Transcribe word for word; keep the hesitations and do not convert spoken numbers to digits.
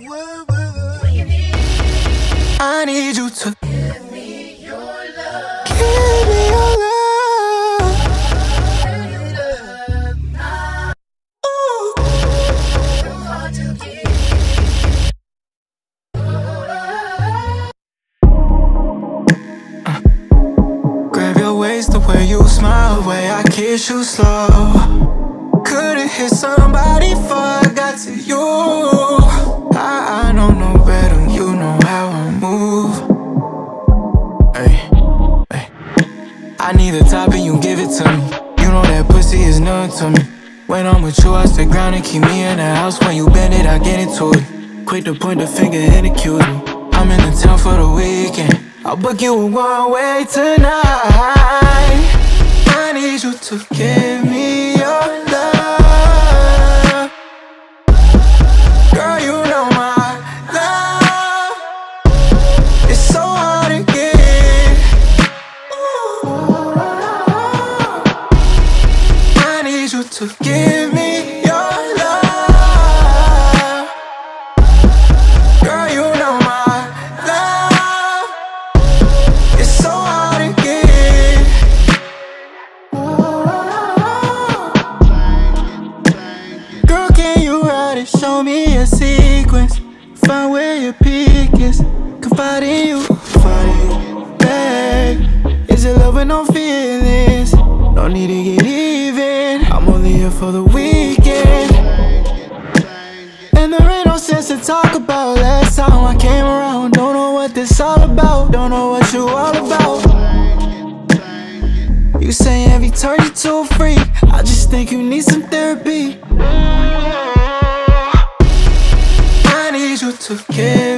I need you to Give me your love. give me your love. Ooh. Hard to keep. Grab your waist the way you smile, the way I kiss you slow. Couldn't hit somebody before I got to you. I, I don't know better, you know how I move. Hey, hey. I need the top and you give it to me. You know that pussy is nothing to me. When I'm with you, I stay grounded, keep me in the house. When you bend it, I get into it. Quick to point the finger and accuse me. I'm in the town for the weekend. I'll book you a one-way tonight. I need you to give me your love. Girl, you know my love is so hard to get. Ooh. I need you to give me your love. Girl, you know my love is so hard to get. Girl, can you write it? Show me a sequence. Find where your peak is. Confide in you, confide in you. Babe, is it love with no feelings? No need to get even. I'm only here for the weekend. And there ain't no sense to talk about. Last time I came around, don't know what this all about. Don't know what you all about. You say every turn you to a freak. I just think you need some therapy. I need you to care.